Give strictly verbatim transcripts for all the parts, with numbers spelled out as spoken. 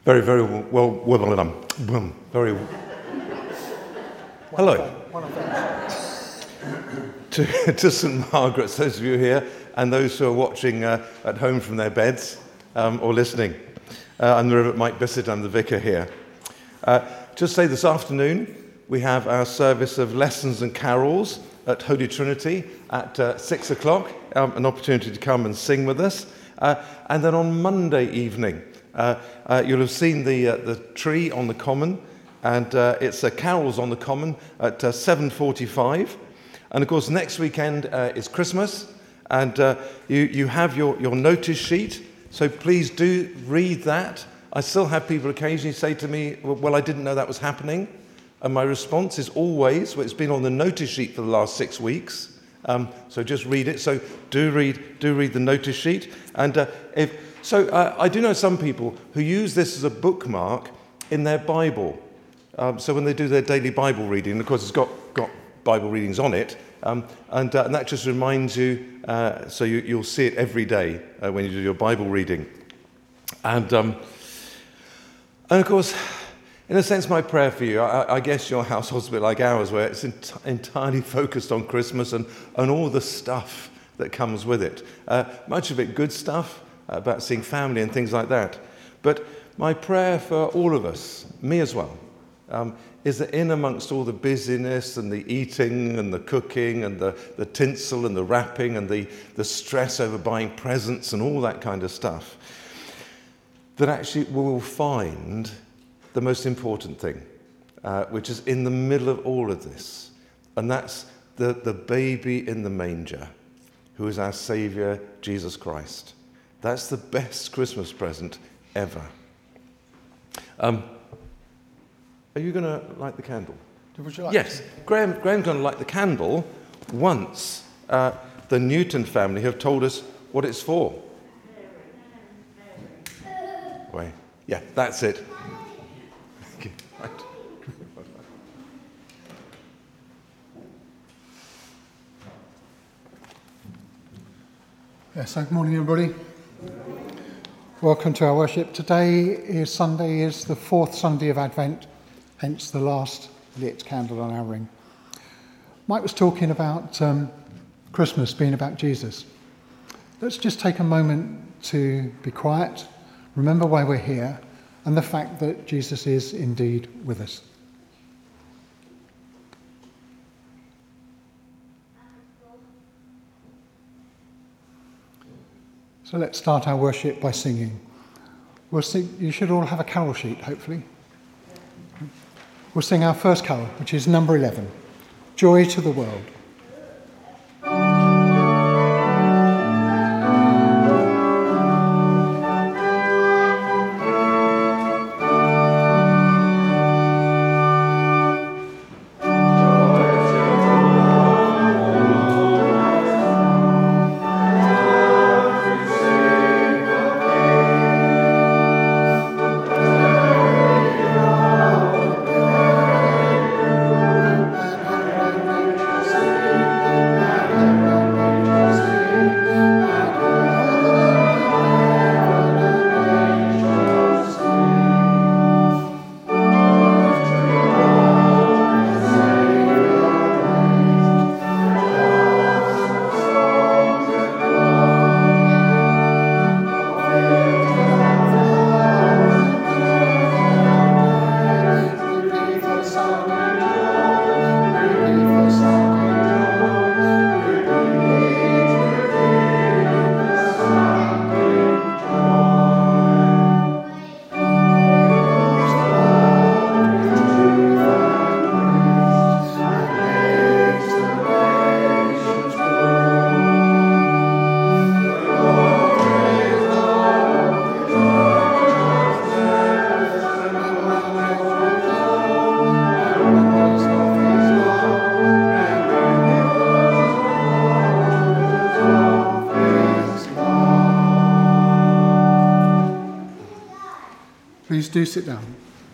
Very, very well, well, well done. Very well. Hello. to, to St Margaret's, those of you here, and those who are watching uh, at home from their beds um, or listening. Uh, I'm the Reverend Mike Bissett, I'm the vicar here. Uh, just say this afternoon, we have our service of lessons and carols at Holy Trinity at uh, six o'clock, um, an opportunity to come and sing with us. Uh, and then on Monday evening, uh, uh, you'll have seen the uh, the tree on the common, and uh, it's uh, carols on the common at uh, seven forty-five. And of course, next weekend uh, is Christmas, and uh, you, you have your, your notice sheet, so please do read that. I still have people occasionally say to me, well, I didn't know that was happening. And my response is always, well, it's been on the notice sheet for the last six weeks, um, so just read it. So do read do read the notice sheet. And uh, if so, uh, I do know some people who use this as a bookmark in their Bible. Um, so when they do their daily Bible reading, and of course it's got, got Bible readings on it, um, and, uh, and that just reminds you, uh, so you, you'll see it every day uh, when you do your Bible reading. And, um, and of course, in a sense, my prayer for you, I, I guess your household's a bit like ours, where it's ent- entirely focused on Christmas and, and all the stuff that comes with it. Uh, much of it good stuff, uh, about seeing family and things like that. But my prayer for all of us, me as well, um, is that in amongst all the busyness and the eating and the cooking and the, the tinsel and the wrapping and the, the stress over buying presents and all that kind of stuff, that actually we will find the most important thing, uh, which is in the middle of all of this, and that's the, the baby in the manger, who is our Saviour, Jesus Christ. That's the best Christmas present ever. Um, are you going to light the candle? Would you like yes, to? Graham, Graham's going to light the candle once uh, the Newton family have told us what it's for. Wait, yeah, that's it. Right. Yeah, so good morning, everybody. Welcome to our worship. Today is Sunday, is the fourth Sunday of Advent, hence the last lit candle on our ring. Mike was talking about um, Christmas being about Jesus. Let's just take a moment to be quiet, remember why we're here, and the fact that Jesus is indeed with us. So let's start our worship by singing. We'll sing, you should all have a carol sheet, hopefully. We'll sing our first carol, which is number eleven, Joy to the World. Please do sit down.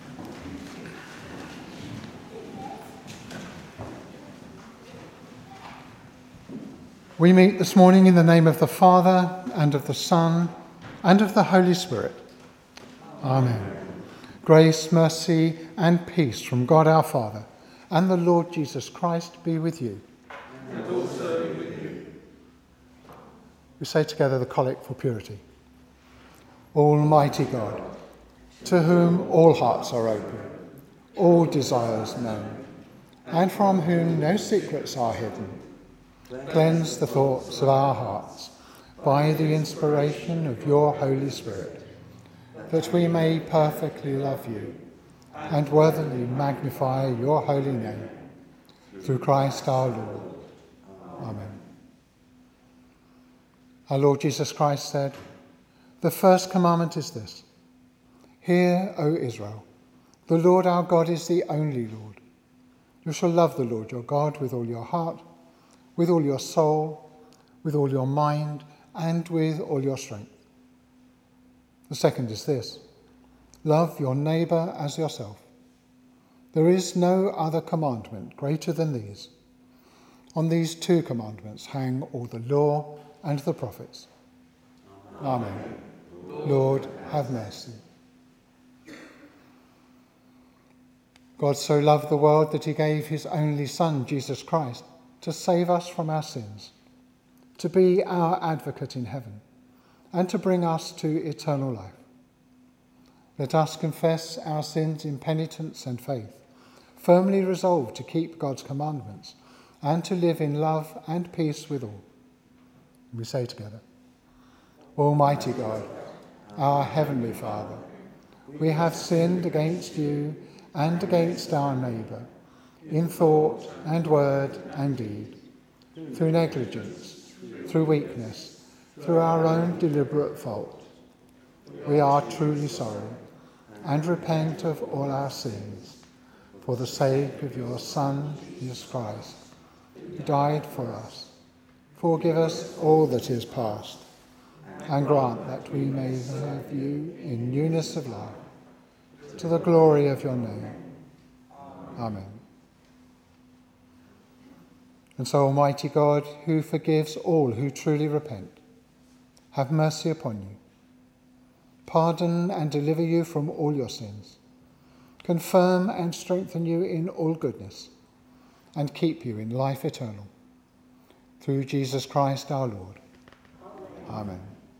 We meet this morning in the name of the Father, and of the Son, and of the Holy Spirit. Amen. Grace, mercy, and peace from God our Father and the Lord Jesus Christ be with you. And also with you. We say together the Collect for Purity. Almighty God, to whom all hearts are open, all desires known, and from whom no secrets are hidden, cleanse the thoughts of our hearts by the inspiration of your Holy Spirit, that we may perfectly love you and worthily magnify your holy name. Through Christ our Lord. Amen. Our Lord Jesus Christ said, "The first commandment is this: Hear, O Israel, the Lord our God is the only Lord. You shall love the Lord your God with all your heart, with all your soul, with all your mind, and with all your strength. The second is this: love your neighbour as yourself. There is no other commandment greater than these. On these two commandments hang all the law and the prophets." Amen. Lord, have mercy. God so loved the world that he gave his only Son, Jesus Christ, to save us from our sins, to be our advocate in heaven, and to bring us to eternal life. Let us confess our sins in penitence and faith, firmly resolved to keep God's commandments and to live in love and peace with all. We say together, Almighty God, our heavenly Father, we have sinned against you and against our neighbour, in thought and word and deed, through negligence, through weakness, through our own deliberate fault. We are truly sorry and repent of all our sins, for the sake of your Son, Jesus Christ, who died for us. Forgive us all that is past, and grant that we may serve you in newness of life, to the glory of your name. Amen. And so, Almighty God, who forgives all who truly repent, have mercy upon you, pardon and deliver you from all your sins, confirm and strengthen you in all goodness, and keep you in life eternal. Through Jesus Christ our Lord. Amen.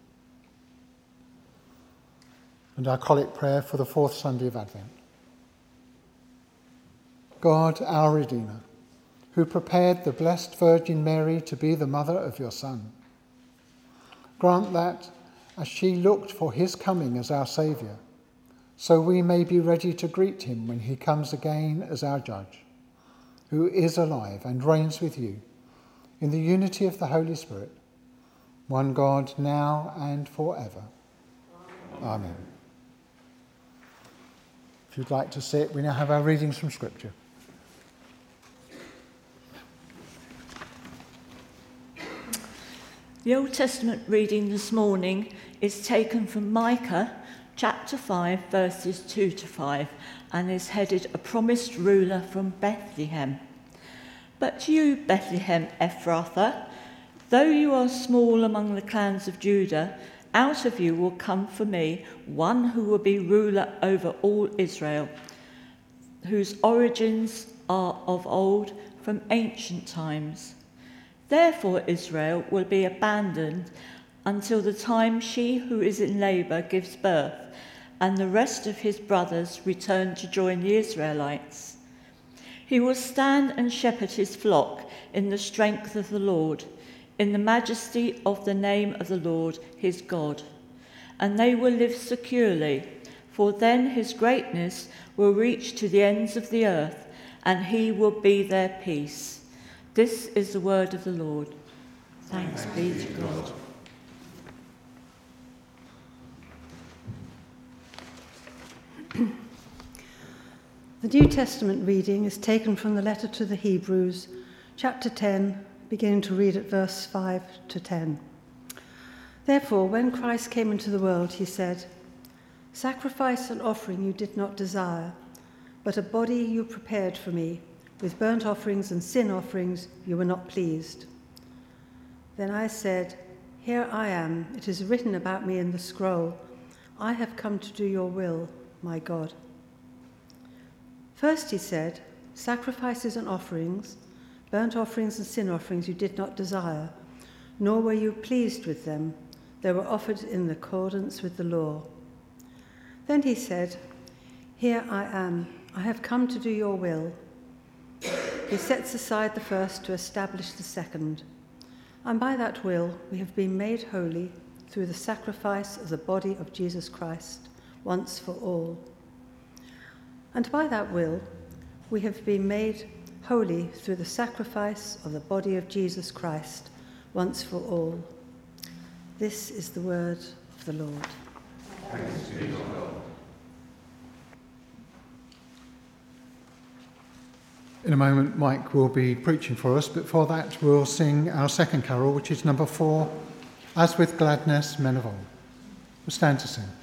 And our collect prayer for the fourth Sunday of Advent. God, our Redeemer, who prepared the Blessed Virgin Mary to be the mother of your Son, grant that, as she looked for his coming as our Saviour, so we may be ready to greet him when he comes again as our Judge, who is alive and reigns with you in the unity of the Holy Spirit, one God, now and forever. Amen. If you'd like to sit, we now have our readings from Scripture. The Old Testament reading this morning is taken from Micah chapter five, verses two to five, and is headed "A Promised Ruler from Bethlehem." "But you, Bethlehem Ephrathah, though you are small among the clans of Judah, out of you will come for me one who will be ruler over all Israel, whose origins are of old, from ancient times. Therefore Israel will be abandoned until the time she who is in labour gives birth, and the rest of his brothers return to join the Israelites. He will stand and shepherd his flock in the strength of the Lord, in the majesty of the name of the Lord his God. And they will live securely, for then his greatness will reach to the ends of the earth, and he will be their peace." This is the word of the Lord. Thanks be to God. The New Testament reading is taken from the letter to the Hebrews, chapter ten, beginning to read at verse five to ten. "Therefore, when Christ came into the world, he said, 'Sacrifice and offering you did not desire, but a body you prepared for me. With burnt offerings and sin offerings you were not pleased.' Then I said, 'Here I am. It is written about me in the scroll. I have come to do your will, my God.' First he said, sacrifices and offerings, burnt offerings and sin offerings you did not desire, nor were you pleased with them. They were offered in accordance with the law. Then he said, here I am. I have come to do your will. He sets aside the first to establish the second. And by that will we have been made holy through the sacrifice of the body of Jesus Christ, once for all. And by that will we have been made holy through the sacrifice of the body of Jesus Christ, once for all. This is the word of the Lord. Thanks be to God. In a moment, Mike will be preaching for us, but for that we'll sing our second carol, which is number four, As with Gladness, Men of Old. We'll stand to sing.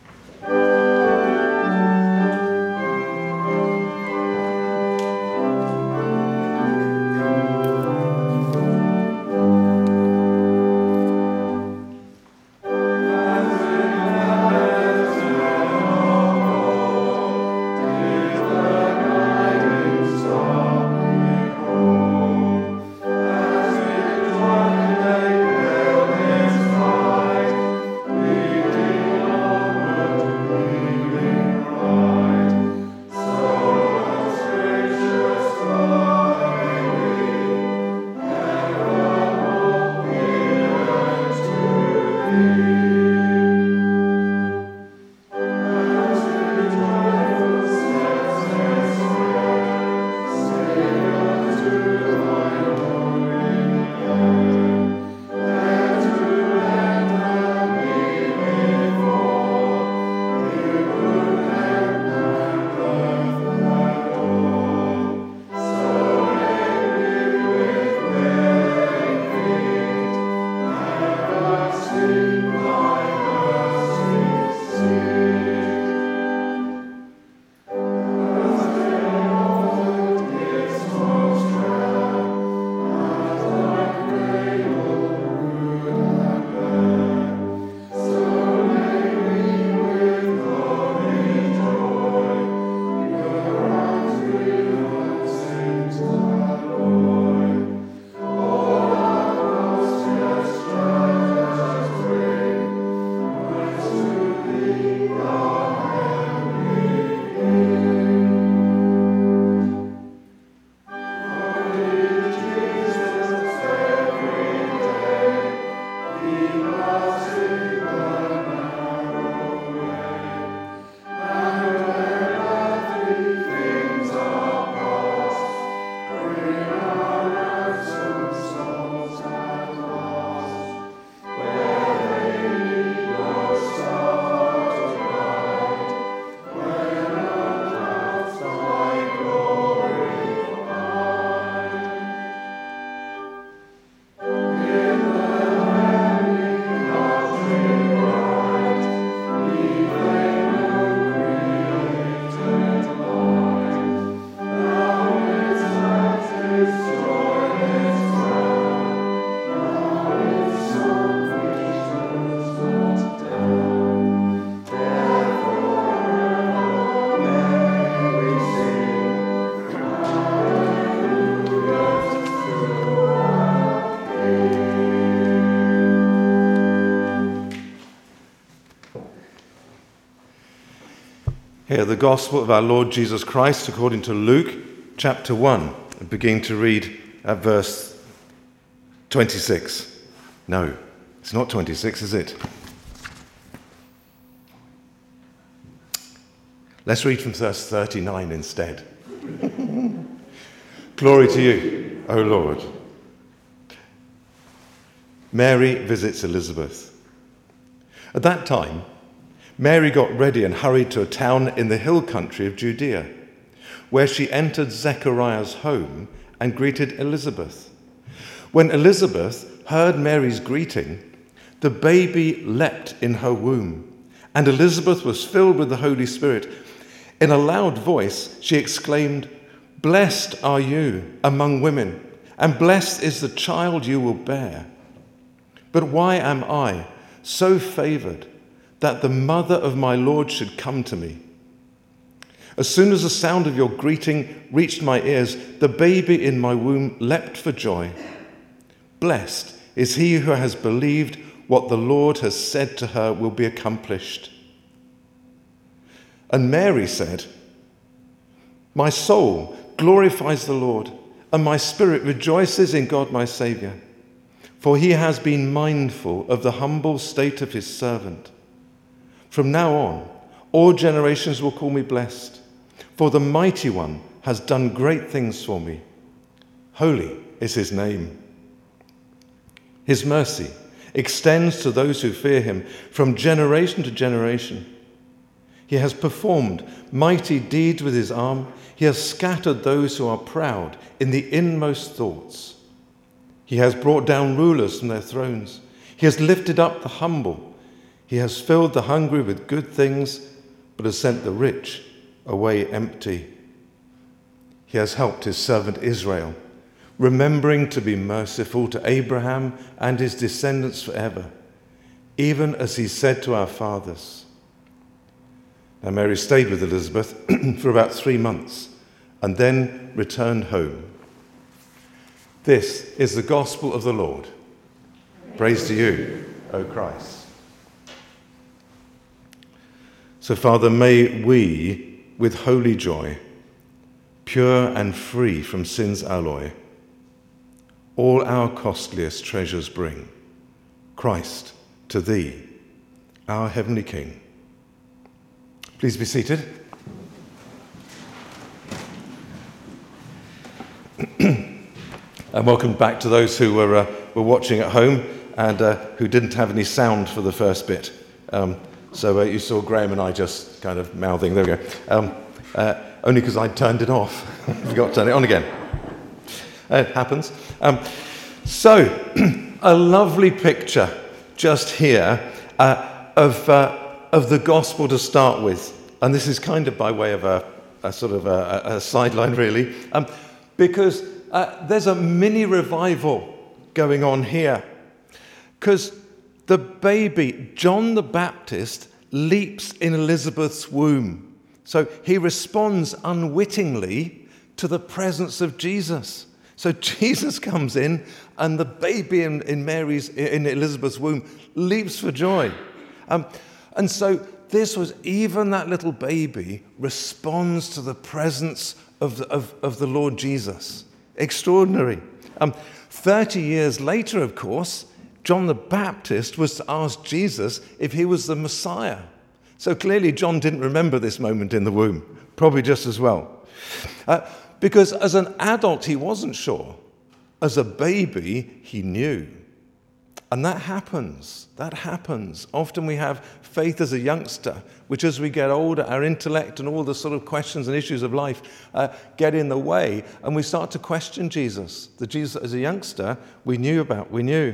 Hear the gospel of our Lord Jesus Christ according to Luke chapter one. And begin to read at verse twenty-six. No, it's not twenty-six, is it? Let's read from verse thirty-nine instead. Glory to you, O Lord. Mary visits Elizabeth. At that time, Mary got ready and hurried to a town in the hill country of Judea, where she entered Zechariah's home and greeted Elizabeth. When Elizabeth heard Mary's greeting, the baby leapt in her womb, and Elizabeth was filled with the Holy Spirit. In a loud voice, she exclaimed, "Blessed are you among women, and blessed is the child you will bear. But why am I so favored that the mother of my Lord should come to me? As soon as the sound of your greeting reached my ears, the baby in my womb leapt for joy. Blessed is he who has believed what the Lord has said to her will be accomplished. And Mary said, my soul glorifies the Lord, and my spirit rejoices in God my Saviour, for he has been mindful of the humble state of his servant. From now on, all generations will call me blessed, for the Mighty One has done great things for me. Holy is his name. His mercy extends to those who fear him from generation to generation. He has performed mighty deeds with his arm. He has scattered those who are proud in the inmost thoughts. He has brought down rulers from their thrones. He has lifted up the humble. He has filled the hungry with good things, but has sent the rich away empty. He has helped his servant Israel, remembering to be merciful to Abraham and his descendants forever, even as he said to our fathers. Now Mary stayed with Elizabeth for about three months and then returned home. This is the gospel of the Lord. Praise to you, O Christ. So, Father, may we, with holy joy, pure and free from sin's alloy, all our costliest treasures bring, Christ, to thee, our heavenly King. Please be seated. And welcome back to those who were, uh, were watching at home and uh, who didn't have any sound for the first bit. Um, so uh, you saw Graham and I just kind of mouthing, there we go, um, uh, only because I turned it off. Forgot to turn it on again. Uh, it happens. Um, so, a lovely picture just here uh, of... Uh, of the gospel to start with, and this is kind of by way of a, a sort of a, a sideline really, um, because uh, there's a mini revival going on here, because the baby, John the Baptist, leaps in Elizabeth's womb. So he responds unwittingly to the presence of Jesus. So Jesus comes in, and the baby in, in Mary's, in Elizabeth's womb leaps for joy. Um, And so this was, even that little baby responds to the presence of the, of, of the Lord Jesus. Extraordinary. Um, Thirty years later, of course, John the Baptist was to ask Jesus if he was the Messiah. So clearly John didn't remember this moment in the womb, probably just as well. Uh, because as an adult, he wasn't sure. As a baby, he knew. And that happens. That happens. Often we have faith as a youngster, which as we get older, our intellect and all the sort of questions and issues of life uh, get in the way, and we start to question Jesus. The Jesus as a youngster we knew about, we knew.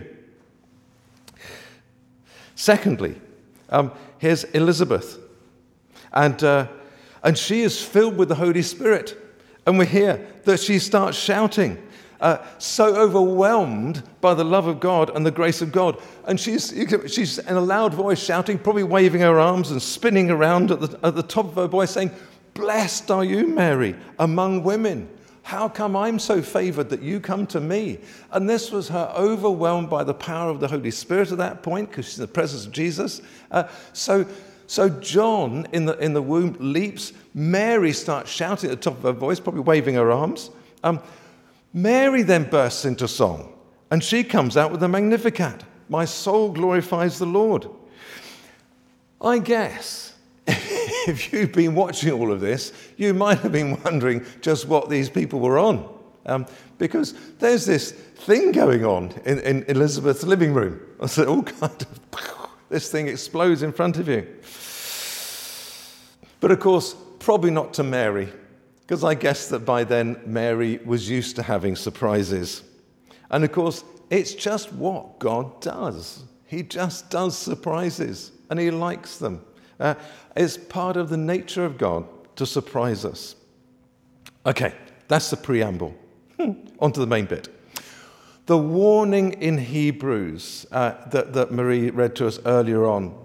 Secondly, um, here's Elizabeth. And, uh, and she is filled with the Holy Spirit. And we hear that she starts shouting. Uh, so overwhelmed by the love of God and the grace of God. And she's, she's in a loud voice shouting, probably waving her arms and spinning around at the, at the top of her voice saying, "Blessed are you, Mary, among women. How come I'm so favored that you come to me?" And this was her overwhelmed by the power of the Holy Spirit at that point, because she's in the presence of Jesus. Uh, so, so John in the, in the womb leaps. Mary starts shouting at the top of her voice, probably waving her arms. Um, Mary then bursts into song, and she comes out with the Magnificat. My soul glorifies the Lord. I guess if you've been watching all of this, you might have been wondering just what these people were on. Um, because there's this thing going on in, in Elizabeth's living room. So all kind of, this thing explodes in front of you. But of course, probably not to Mary, because I guess that by then Mary was used to having surprises. And of course, it's just what God does. He just does surprises, and he likes them. Uh, it's part of the nature of God to surprise us. Okay, that's the preamble. On to the main bit. The warning in Hebrews uh, that, that Marie read to us earlier on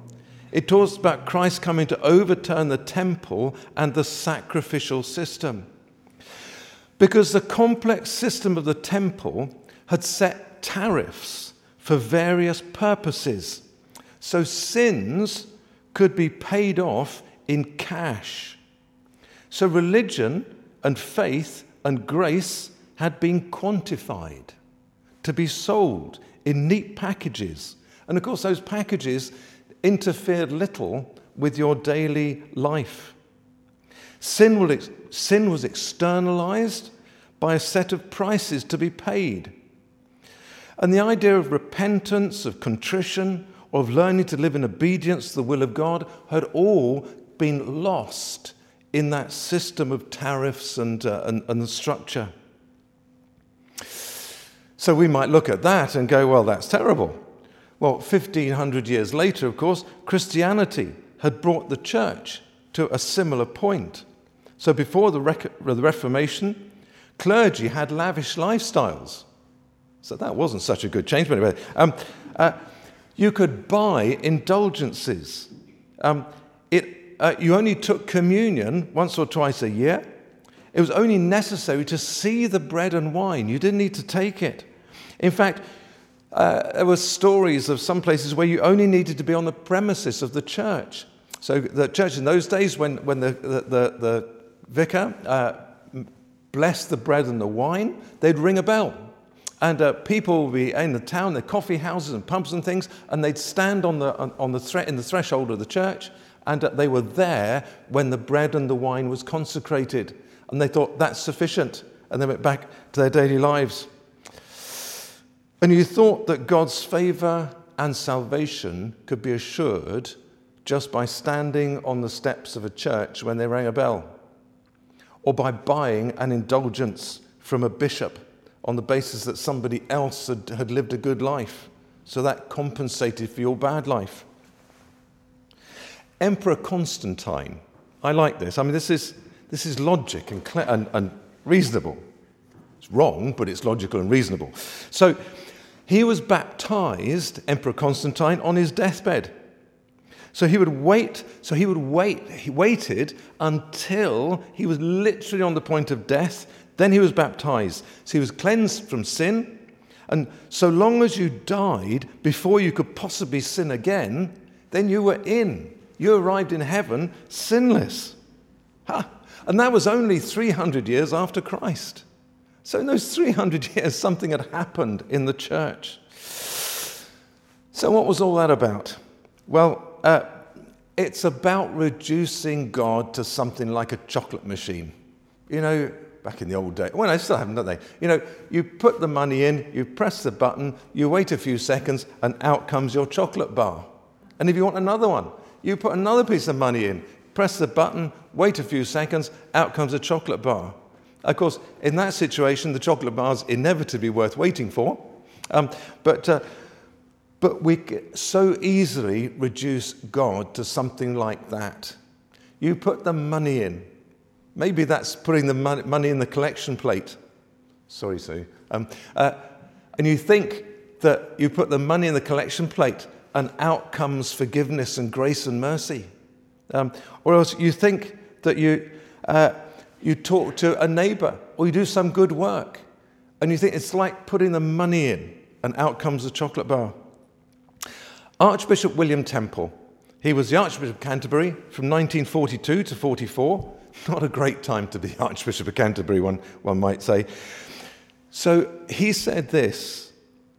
It talks about Christ coming to overturn the temple and the sacrificial system. Because the complex system of the temple had set tariffs for various purposes. So sins could be paid off in cash. So religion and faith and grace had been quantified to be sold in neat packages. And of course, those packages interfered little with your daily life. Sin was, sin was externalized by a set of prices to be paid. And the idea of repentance, of contrition, or of learning to live in obedience to the will of God had all been lost in that system of tariffs and, uh, and, and the structure. So we might look at that and go, well, that's terrible. Well, fifteen hundred years later, of course, Christianity had brought the church to a similar point. So before the, Re- the Reformation, clergy had lavish lifestyles. So that wasn't such a good change. But anyway, um, uh, you could buy indulgences. Um, it, uh, you only took communion once or twice a year. It was only necessary to see the bread and wine. You didn't need to take it. In fact, uh, there were stories of some places where you only needed to be on the premises of the church. So the church in those days, when, when the, the, the, the vicar uh, blessed the bread and the wine, they'd ring a bell. And uh, people would be in the town, the coffee houses and pubs and things, and they'd stand on the, on, on the thre- in the threshold of the church, and uh, they were there when the bread and the wine was consecrated. And they thought, that's sufficient. And they went back to their daily lives. And you thought that God's favor and salvation could be assured just by standing on the steps of a church when they rang a bell, or by buying an indulgence from a bishop on the basis that somebody else had, had lived a good life, so that compensated for your bad life. Emperor Constantine, I like this. I mean, this is this is logic and, clear and, and reasonable. It's wrong, but it's logical and reasonable. So he was baptized, Emperor Constantine, on his deathbed. So he would wait, so he would wait, he waited until he was literally on the point of death. Then he was baptized. So he was cleansed from sin. And so long as you died before you could possibly sin again, then you were in. You arrived in heaven sinless. Huh. And that was only three hundred years after Christ. So in those three hundred years, something had happened in the church. So what was all that about? Well, uh, it's about reducing God to something like a chocolate machine. You know, back in the old days. Well, they still haven't, don't they? You know, you put the money in, you press the button, you wait a few seconds, and out comes your chocolate bar. And if you want another one, you put another piece of money in, press the button, wait a few seconds, out comes a chocolate bar. Of course, in that situation, the chocolate bar's inevitably worth waiting for. Um, but uh, but we so easily reduce God to something like that. You put the money in. Maybe that's putting the money in the collection plate. Sorry, Sue. Um, uh, and you think that you put the money in the collection plate and out comes forgiveness and grace and mercy. Um, or else you think that you uh, you talk to a neighbor or you do some good work and you think it's like putting the money in and out comes the chocolate bar. Archbishop William Temple, he was the Archbishop of Canterbury from nineteen forty-two to forty-four. Not a great time to be Archbishop of Canterbury, one, one might say. So he said this: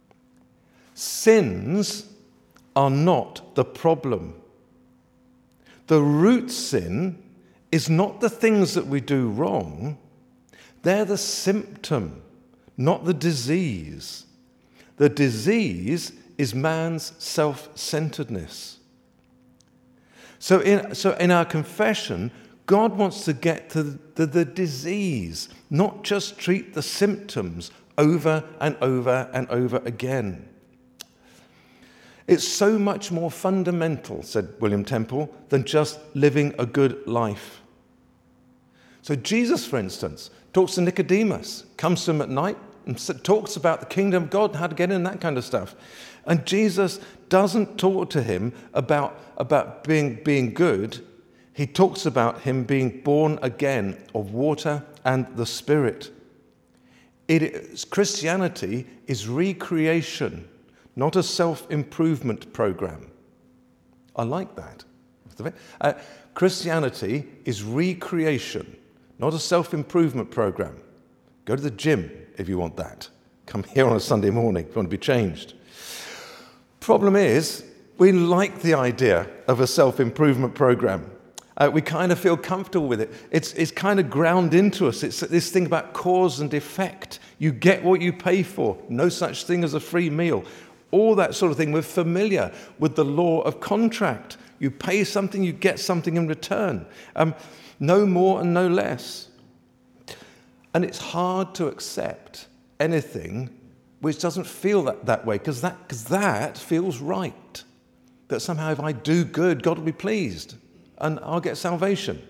sins are not the problem. The root sin is not the things that we do wrong. They're the symptom, not the disease. The disease is man's self-centeredness. So in, so in our confession, God wants to get to the, the disease, not just treat the symptoms over and over and over again. It's so much more fundamental, said William Temple, than just living a good life. So Jesus, for instance, talks to Nicodemus, comes to him at night and talks about the kingdom of God, how to get in, that kind of stuff. And Jesus doesn't talk to him about, about being, being good. He talks about him being born again of water and the Spirit. It is, Christianity is recreation, not a self-improvement program. I like that. Uh, Christianity is recreation, not a self-improvement program. Go to the gym if you want that. Come here on a Sunday morning if you want to be changed. Problem is, we like the idea of a self-improvement program. Uh, we kind of feel comfortable with it. It's, it's kind of ground into us. It's this thing about cause and effect. You get what you pay for. No such thing as a free meal. All that sort of thing. We're familiar with the law of contract. You pay something, you get something in return. Um, no more and no less. And it's hard to accept anything which doesn't feel that, that way, because that, because that feels right. That somehow if I do good, God will be pleased and I'll get salvation.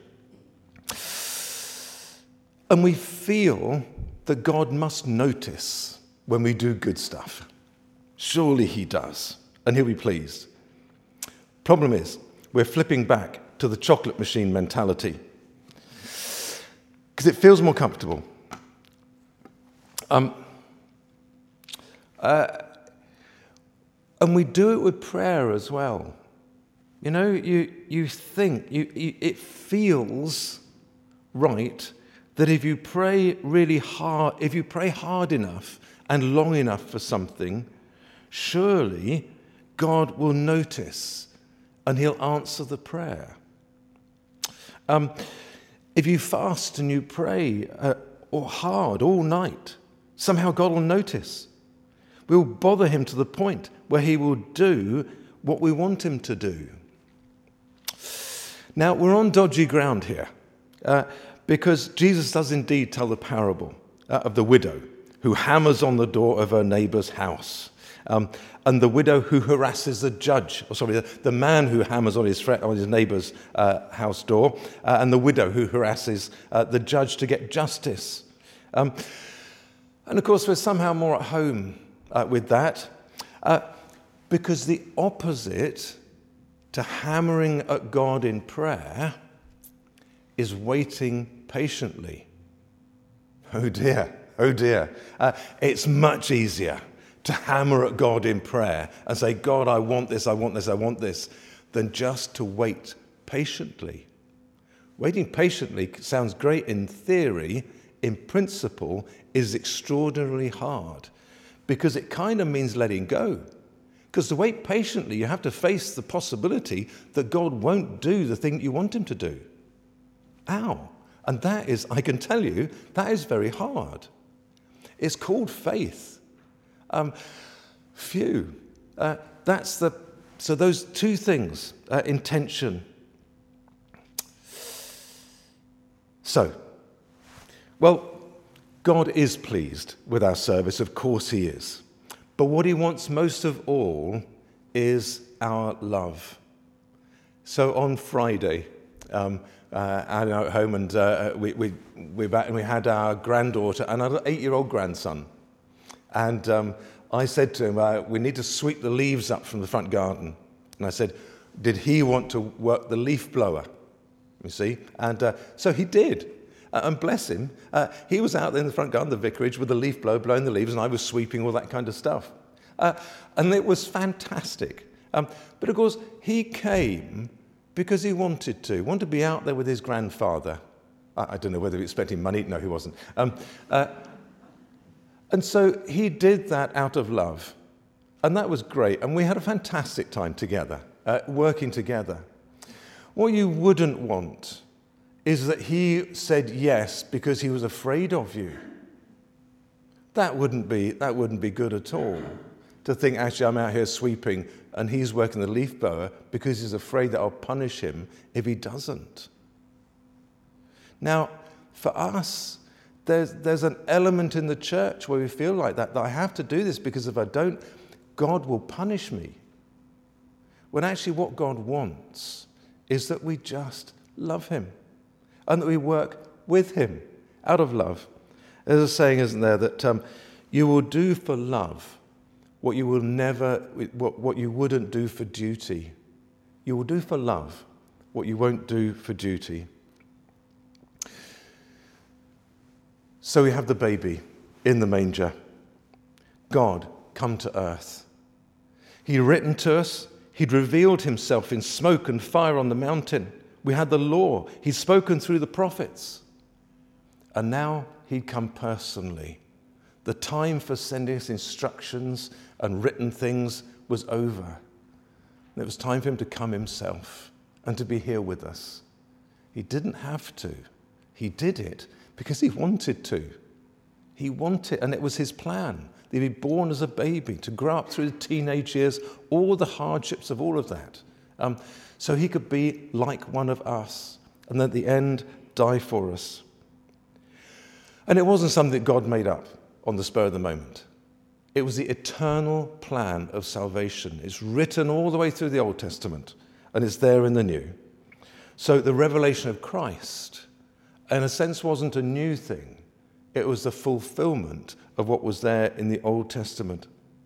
And we feel that God must notice when we do good stuff. Surely he does, and he'll be pleased. Problem is, we're flipping back to the chocolate machine mentality because it feels more comfortable. Um, uh, and we do it with prayer as well. You know, you you think, you, you it feels right that if you pray really hard, if you pray hard enough and long enough for something, surely God will notice and he'll answer the prayer. Um, if you fast and you pray uh, or hard all night, somehow God will notice. We'll bother him to the point where he will do what we want him to do. Now, we're on dodgy ground here uh, because Jesus does indeed tell the parable uh, of the widow who hammers on the door of her neighbor's house. Um, and the widow who harasses the judge, or sorry, the, the man who hammers on his, on his neighbor's uh, house door, uh, and the widow who harasses uh, the judge to get justice. Um, and of course, we're somehow more at home uh, with that, uh, because the opposite to hammering at God in prayer is waiting patiently. Oh dear, oh dear. Uh, it's much easier to hammer at God in prayer and say, God, I want this, I want this, I want this, than just to wait patiently. Waiting patiently sounds great in theory, in principle is extraordinarily hard because it kind of means letting go. Because to wait patiently, you have to face the possibility that God won't do the thing you want him to do. Ow. And that is, I can tell you, that is very hard. It's called faith. Um, phew. Uh, that's the, so those two things, uh, intention. So, well, God is pleased with our service, of course he is. But what he wants most of all is our love. So on Friday, um, uh, I was at home and uh, we, we, we, back, and we had our granddaughter and our eight-year-old grandson. And um, I said to him, uh, we need to sweep the leaves up from the front garden. And I said, did he want to work the leaf blower? You see? And uh, so he did. Uh, and bless him, uh, he was out there in the front garden of the vicarage with the leaf blower blowing the leaves, and I was sweeping all that kind of stuff. Uh, and it was fantastic. Um, but of course, he came because he wanted to, wanted to be out there with his grandfather. I, I don't know whether he was expecting money. No, he wasn't. Um, uh, And so he did that out of love. And that was great. And we had a fantastic time together, uh, working together. What you wouldn't want is that he said yes because he was afraid of you. That wouldn't be, that wouldn't be good at all. To think, actually, I'm out here sweeping and he's working the leaf blower because he's afraid that I'll punish him if he doesn't. Now, for us, There's, there's an element in the church where we feel like that, that I have to do this because if I don't, God will punish me. When actually what God wants is that we just love him and that we work with him out of love. There's a saying, isn't there, that um, You will do for love what you will never, what, what you wouldn't do for duty. You will do for love what you won't do for duty. So we have the baby in the manger. God come to earth. He'd written to us. He'd revealed himself in smoke and fire on the mountain. We had the law. He'd spoken through the prophets. And now he'd come personally. The time for sending us instructions and written things was over. And it was time for him to come himself and to be here with us. He didn't have to. He did it because he wanted to. He wanted, and it was his plan. He'd be born as a baby, to grow up through the teenage years, all the hardships of all of that. Um, so he could be like one of us, and at the end, die for us. And it wasn't something that God made up on the spur of the moment. It was the eternal plan of salvation. It's written all the way through the Old Testament, and it's there in the New. So the revelation of Christ, in a sense, wasn't a new thing. It was the fulfillment of what was there in the Old Testament.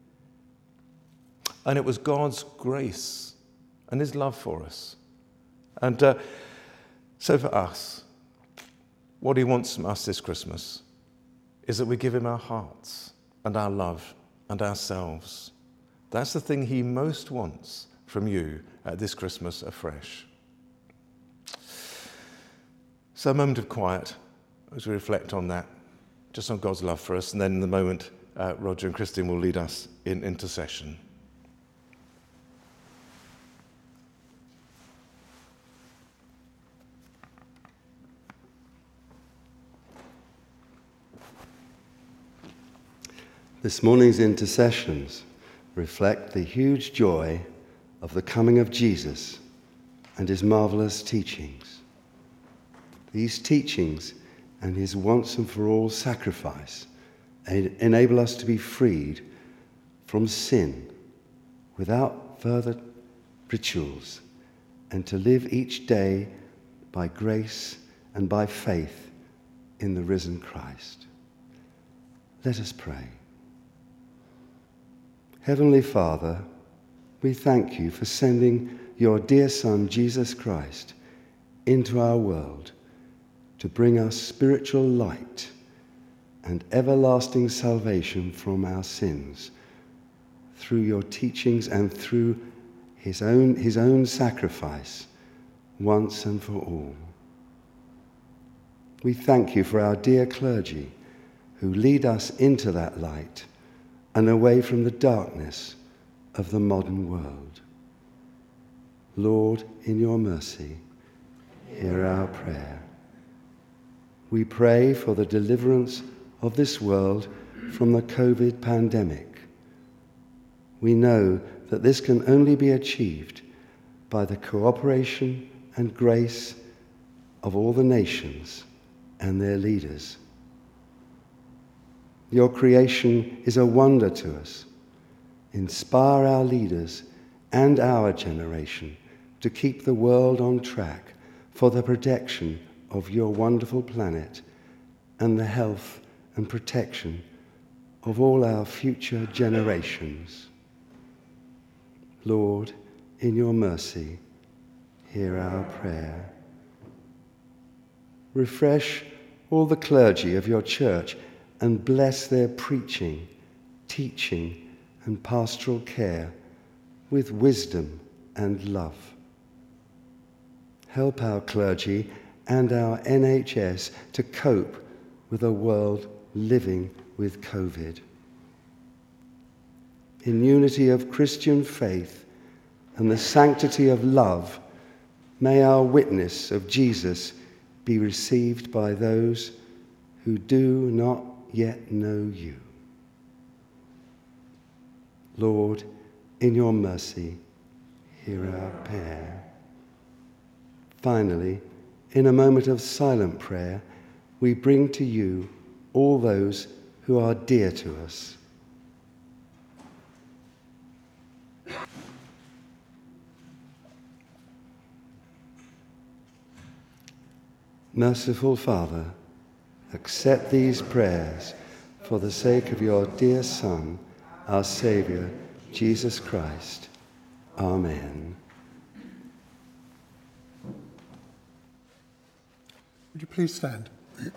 And it was God's grace and his love for us. And uh, so for us, what he wants from us this Christmas is that we give him our hearts and our love and ourselves. That's the thing he most wants from you at this Christmas afresh. So a moment of quiet as we reflect on that, just on God's love for us, and then in the moment, uh, Roger and Christine will lead us in intercession. This morning's intercessions reflect the huge joy of the coming of Jesus and his marvelous teachings. These teachings and his once and for all sacrifice enable us to be freed from sin without further rituals and to live each day by grace and by faith in the risen Christ. Let us pray. Heavenly Father, we thank you for sending your dear Son, Jesus Christ, into our world to bring us spiritual light and everlasting salvation from our sins through your teachings and through his own, his own sacrifice once and for all. We thank you for our dear clergy who lead us into that light and away from the darkness of the modern world. Lord, in your mercy, hear our prayer. We pray for the deliverance of this world from the COVID pandemic. We know that this can only be achieved by the cooperation and grace of all the nations and their leaders. Your creation is a wonder to us. Inspire our leaders and our generation to keep the world on track for the protection of your wonderful planet and the health and protection of all our future generations. Lord, in your mercy, hear our prayer. Refresh all the clergy of your church and bless their preaching, teaching, and pastoral care with wisdom and love. Help our clergy and our N H S to cope with a world living with COVID. In unity of Christian faith and the sanctity of love, may our witness of Jesus be received by those who do not yet know you. Lord, in your mercy, hear our prayer. Finally, in a moment of silent prayer, we bring to you all those who are dear to us. Merciful Father, accept these prayers for the sake of your dear Son, our Saviour, Jesus Christ. Amen. Would you please stand?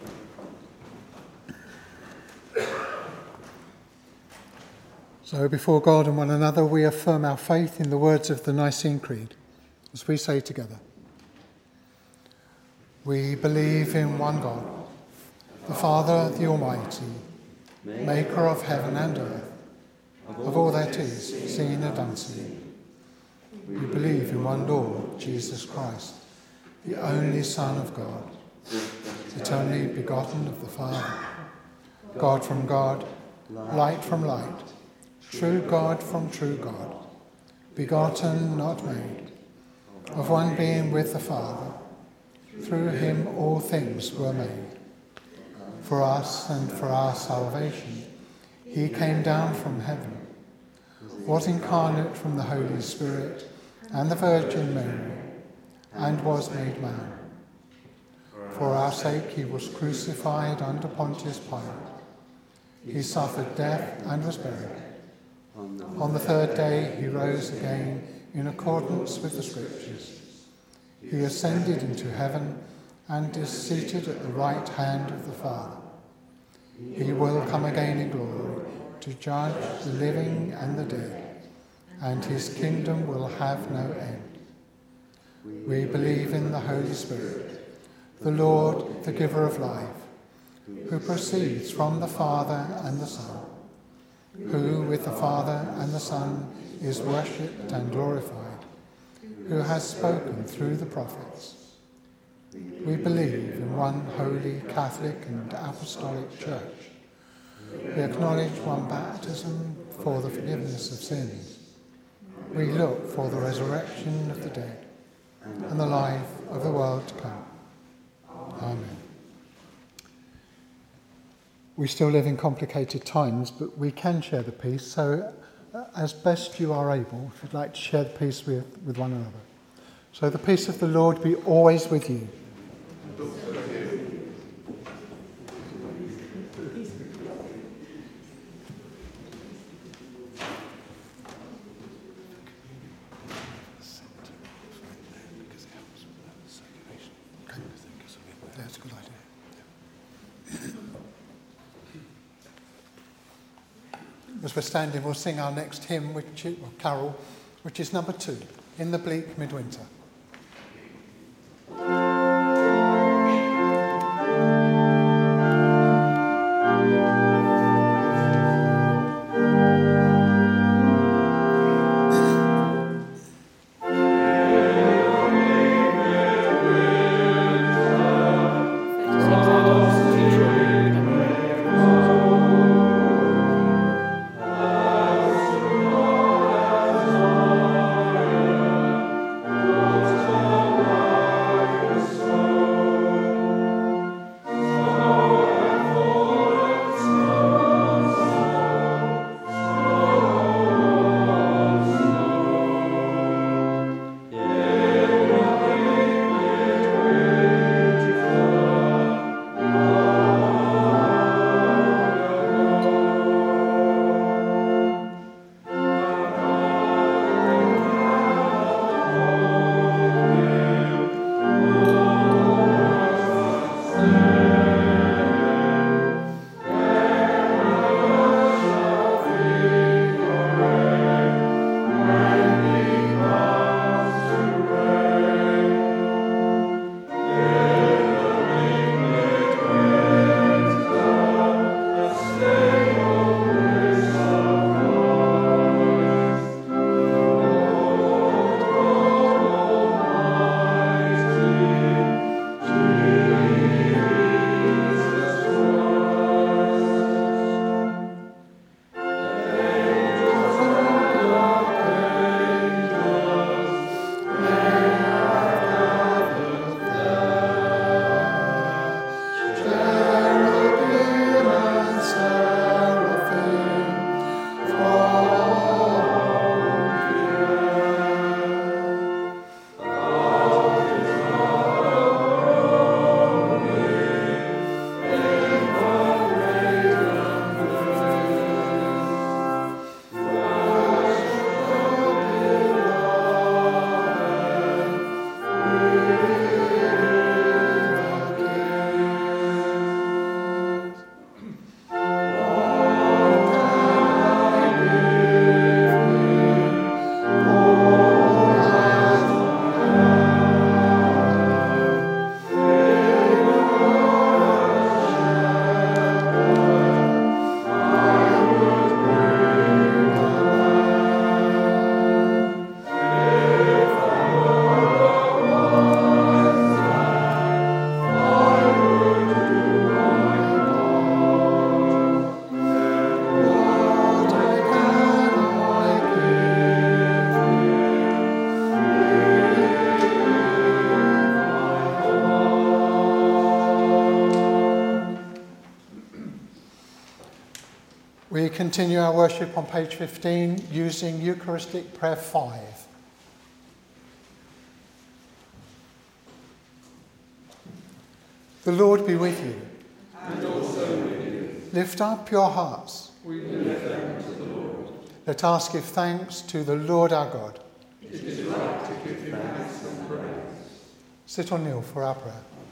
So before God and one another, we affirm our faith in the words of the Nicene Creed, as we say together. We believe in one God, the Father, the Almighty, maker of heaven and earth, of all that is, seen and unseen. We believe in one Lord, Jesus Christ, the only Son of God, eternally begotten of the Father, God from God, light from light, true God from true God, begotten, not made, of one being with the Father. Through him all things were made. For us and for our salvation, he came down from heaven, was incarnate from the Holy Spirit and the Virgin Mary, and was made man. For our sake he was crucified under Pontius Pilate. He suffered death and was buried. On the third day he rose again in accordance with the Scriptures. He ascended into heaven and is seated at the right hand of the Father. He will come again in glory to judge the living and the dead, and his kingdom will have no end. We believe in the Holy Spirit, the Lord, the giver of life, who proceeds from the Father and the Son, who with the Father and the Son is worshipped and glorified, who has spoken through the prophets. We believe in one holy, Catholic and Apostolic Church. We acknowledge one baptism for the forgiveness of sins. We look for the resurrection of the dead and the life of the world to come. Amen. We still live in complicated times, but we can share the peace, so uh, as best you are able, if you'd like to share the peace with, with one another. So the peace of the Lord be always with you. That's a good idea. As we're standing, we'll sing our next hymn, which is, or carol, which is number two, In the Bleak Midwinter. Oh We continue our worship on page fifteen using Eucharistic Prayer five. The Lord be with you. And also with you. Lift up your hearts. We lift them to the Lord. Let us give thanks to the Lord our God. It is right to give thanks and praise. Sit or kneel for our prayer.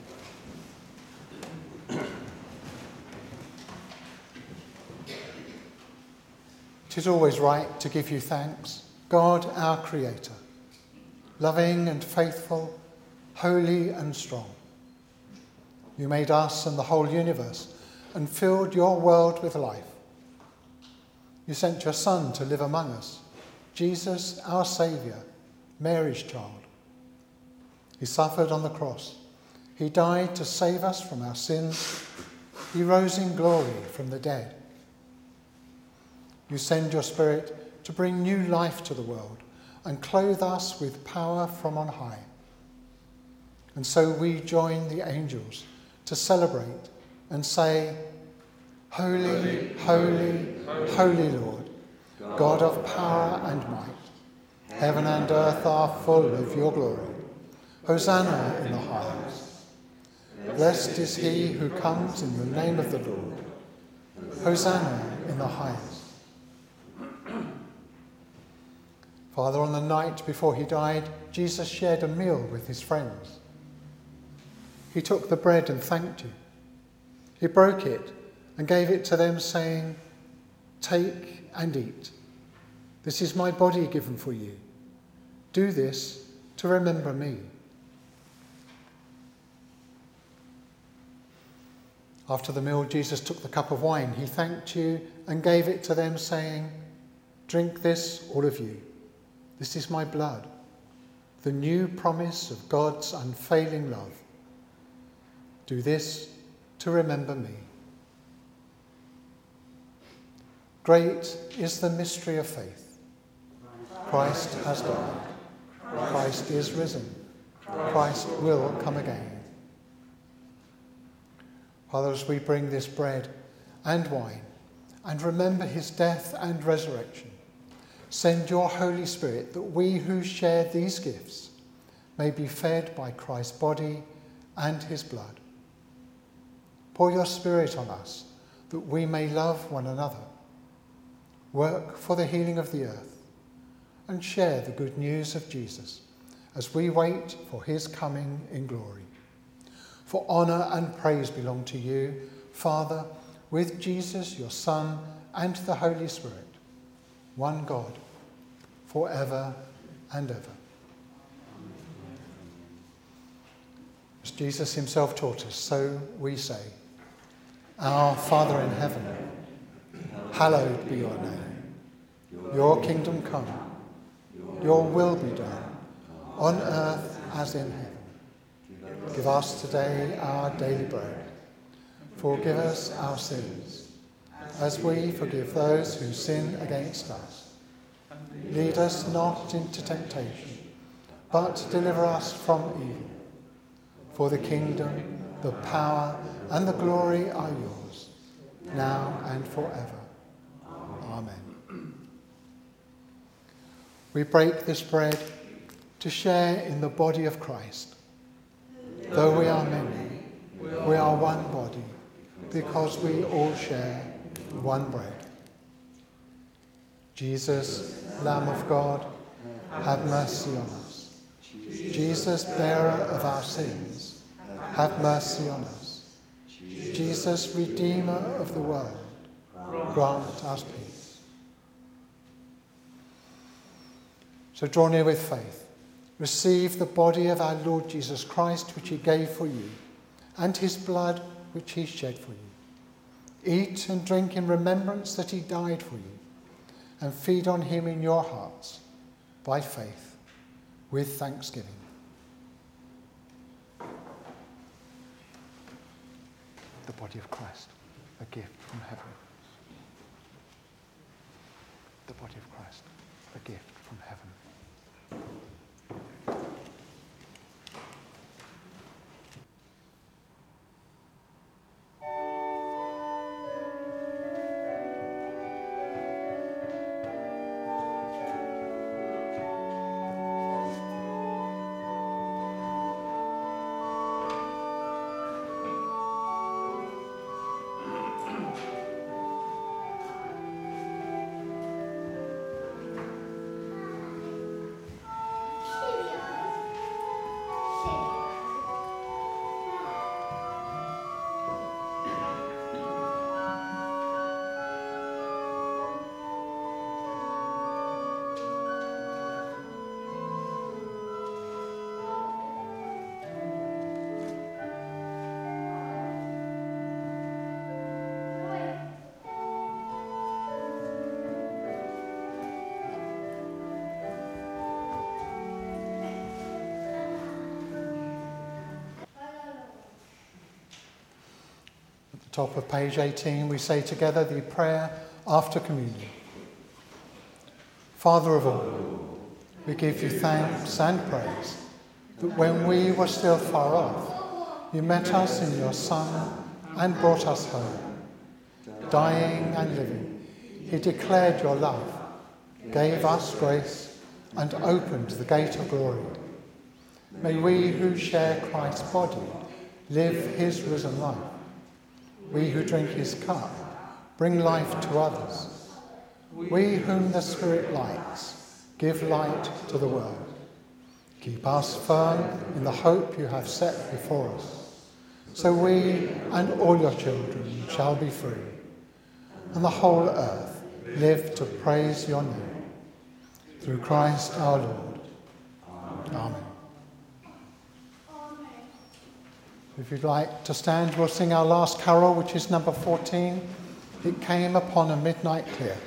It is always right to give you thanks, God our Creator, loving and faithful, holy and strong. You made us and the whole universe and filled your world with life. You sent your Son to live among us, Jesus our Saviour, Mary's child. He suffered on the cross. He died to save us from our sins. He rose in glory from the dead. You send your Spirit to bring new life to the world and clothe us with power from on high. And so we join the angels to celebrate and say, Holy, holy, holy Lord, God of power and might. Heaven and earth are full of your glory. Hosanna in the highest. Blessed is he who comes in the name of the Lord. Hosanna in the highest. Father, on the night before he died, Jesus shared a meal with his friends. He took the bread and thanked you. He broke it and gave it to them, saying, Take and eat. This is my body given for you. Do this to remember me. After the meal, Jesus took the cup of wine. He thanked you and gave it to them, saying, Drink this, all of you. This is my blood, the new promise of God's unfailing love. Do this to remember me. Great is the mystery of faith. Christ has died. Christ is risen. Christ will come again. Father, as we bring this bread and wine and remember his death and resurrection, send your Holy Spirit that we who share these gifts may be fed by Christ's body and his blood. Pour your Spirit on us that we may love one another, work for the healing of the earth, and share the good news of Jesus as we wait for his coming in glory. For honour and praise belong to you, Father, with Jesus, your Son, and the Holy Spirit, one God, forever and ever. As Jesus himself taught us, so we say, Our Father in heaven, hallowed be your name. Your kingdom come, your will be done, on earth as in heaven. Give us today our daily bread. Forgive us our sins, as we forgive those who sin against us. Lead us not into temptation, but deliver us from evil. For the kingdom, the power, and the glory are yours, now and forever. Amen. We break this bread to share in the body of Christ. Though we are many, we are one body, because we all share one bread. Jesus, Lamb of God, have mercy on us. Jesus, bearer of our sins, have mercy on us. Jesus, Redeemer of the world, grant us peace. So draw near with faith. Receive the body of our Lord Jesus Christ, which he gave for you, and his blood, which he shed for you. Eat and drink in remembrance that he died for you, and feed on him in your hearts, by faith, with thanksgiving. The body of Christ, a gift from heaven. The body of Christ, a gift from heaven. Top of page eighteen, we say together the prayer after communion. Father of all, we give you thanks and praise that when we were still far off, you met us in your Son and brought us home. Dying and living, he declared your love, gave us grace, and opened the gate of glory. May we who share Christ's body live his risen life. We who drink his cup bring life to others. We whom the Spirit lights give light to the world. Keep us firm in the hope you have set before us, so we and all your children shall be free, and the whole earth live to praise your name. Through Christ our Lord. Amen. If you'd like to stand, we'll sing our last carol, which is number fourteen. It came upon a midnight clear.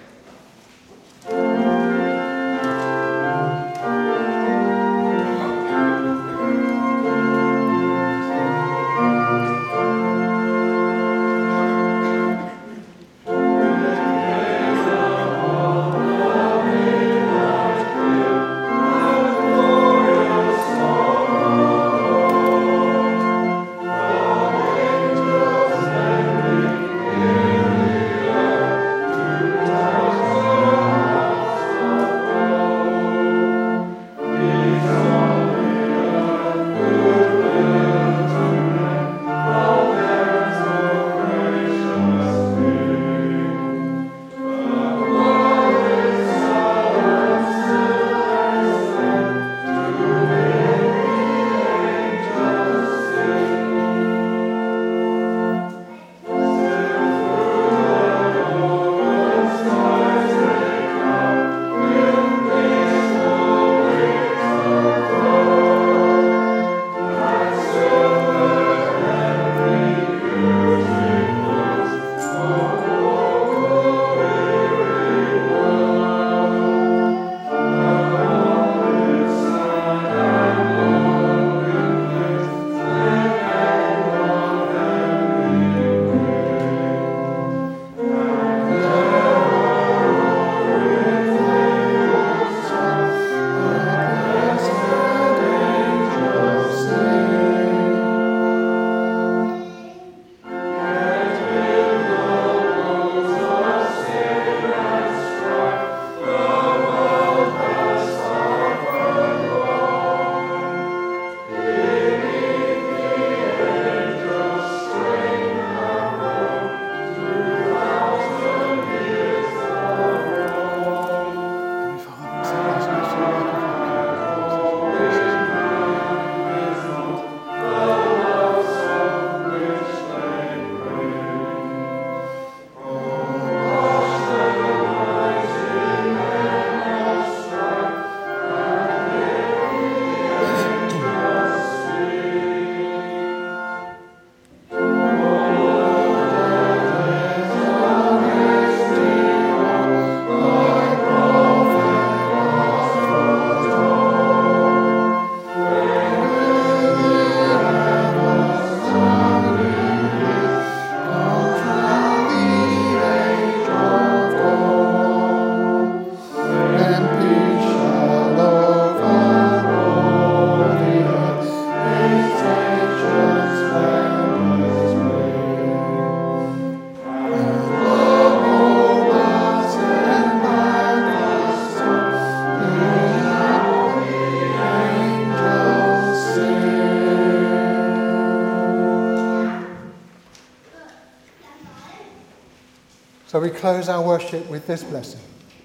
So we close our worship with this blessing.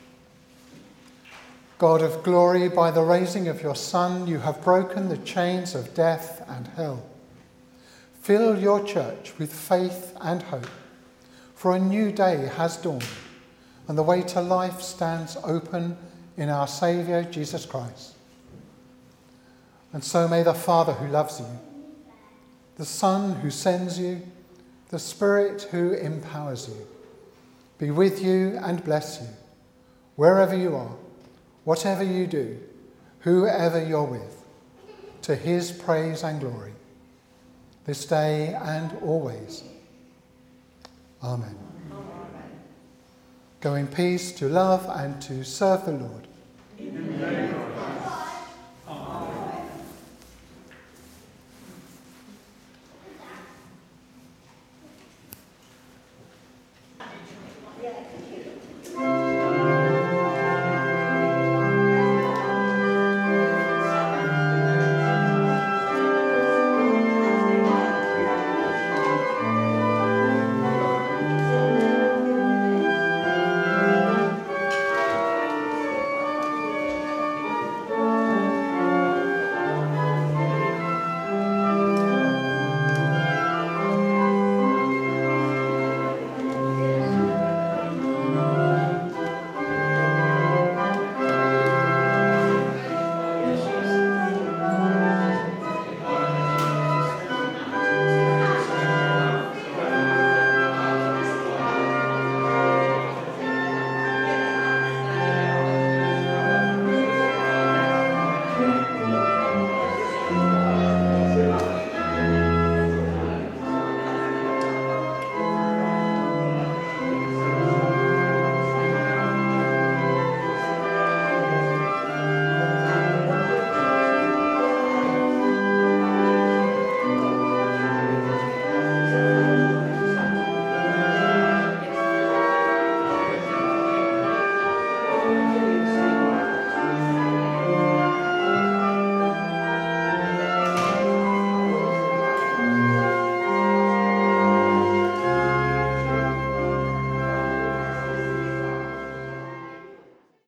God of glory, by the raising of your Son, you have broken the chains of death and hell. Fill your church with faith and hope, for a new day has dawned, and the way to life stands open in our Saviour, Jesus Christ. And so may the Father who loves you, the Son who sends you, the Spirit who empowers you, be with you and bless you, wherever you are, whatever you do, whoever you're with, to his praise and glory, this day and always. Amen. Amen. Go in peace to love and to serve the Lord. In the name of Christ. Amen.